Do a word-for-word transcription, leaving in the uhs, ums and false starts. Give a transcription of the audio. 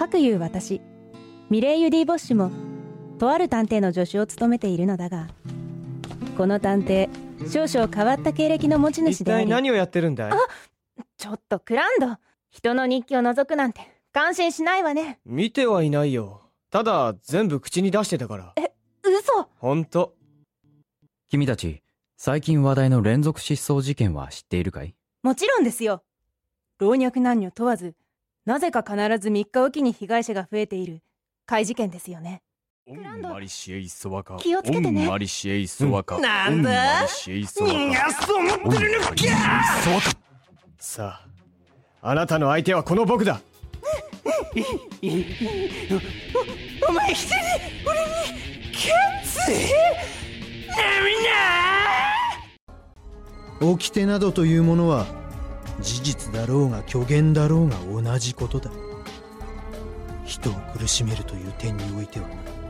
かくいう私ミレイユ・ディ・ボッシュもとある探偵の助手を務めているのだが、この探偵少々変わった経歴の持ち主であり。 一体何をやってるんだい？ あ、ちょっとクランド、人の日記を覗くなんて感心しないわね。 見てはいないよ。ただ全部口に出してたから。 え、嘘。 ほんと。 君たち最近話題の連続失踪事件は知っているかい？ もちろんですよ。老若男女問わずなぜか必ずみっかおきに被害者が増えている怪事件ですよね。 オンマリシエイソワカ。 気をつけてね。 オンマリシエイソワカ。 なんだ？ オンマリシエイソワカ。 逃がすと思ってるのか。さあ、あなたの相手はこの僕だ。お、お前一人俺に勝つ？なみな。 掟などというものは事実だろうが虚言だろうが同じことだ。人を苦しめるという点においてはな。